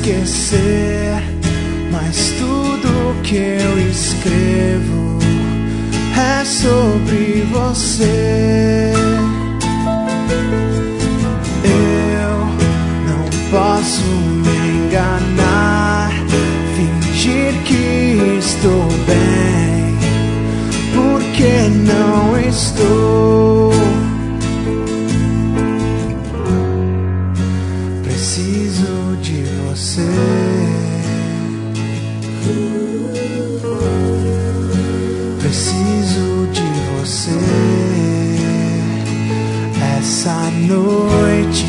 esquecer, mas tudo que eu escrevo é sobre você. Eu não posso me enganar, fingir que estou bem, porque não estou. Preciso de você. Preciso de você essa noite.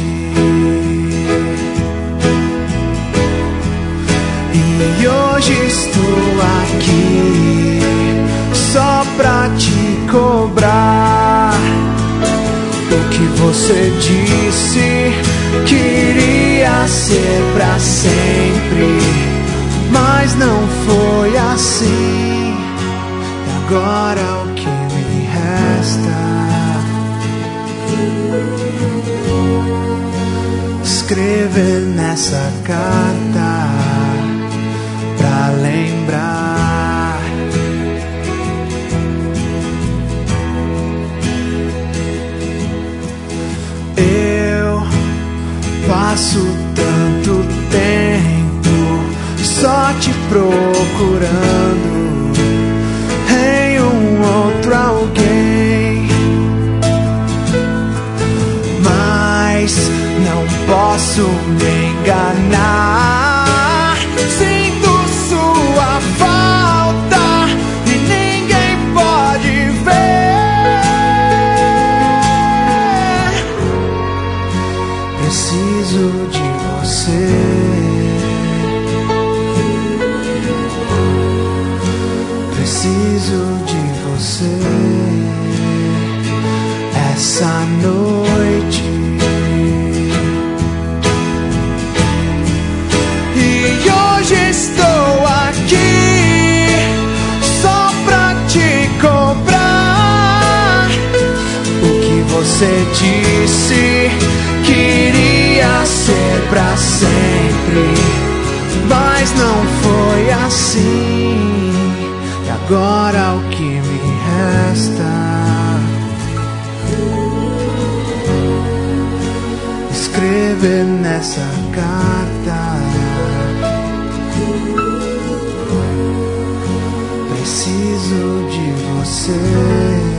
E hoje estou aqui só pra te cobrar o que você disse que iria ser pra sempre, mas não foi assim. E agora o que me resta? Escrever nessa carta pra lembrar. Eu passo tanto tempo só te procurando em um outro alguém, mas não posso me enganar. Sinto sua falta e ninguém pode ver. Preciso de você. Preciso de você essa noite. E hoje estou aqui só pra te cobrar o que você disse que iria ser pra sempre, mas não foi assim. E agora o que me resta? Escrever nessa carta. Preciso de você.